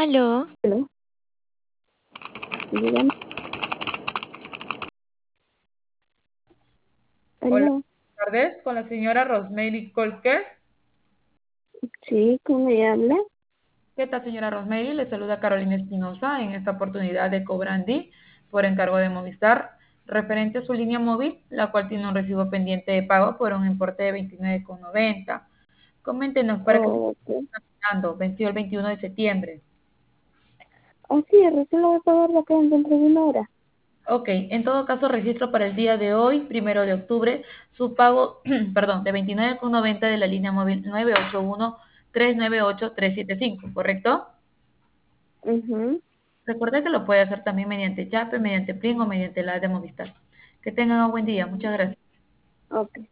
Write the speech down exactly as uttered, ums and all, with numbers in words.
Aló, Aló, dígame. Hola, Aló, buenas tardes con la señora Rosemary Colker. sí, ¿cómo me habla? ¿Qué tal, señora Rosemary? Le saluda Carolina Espinosa en esta oportunidad de Cobrandi por encargo de Movistar, referente a su línea móvil, la cual tiene un recibo pendiente de pago por un importe de veintinueve con noventa. Coméntenos para qué se Oh, ok. está pagando, venció el veintiuno de septiembre. Oh, sí, recién lo voy a pagar la acá dentro de una hora. Ok, en todo caso registro para el día de hoy, primero de octubre, su pago, perdón, de veintinueve con noventa de la línea móvil nueve ocho uno, tres nueve ocho, tres siete cinco, ¿correcto? Mhm. Recuerde que lo puede hacer también mediante Yape, mediante Plin o mediante la de Movistar. Que tengan un buen día. Muchas gracias. Ok.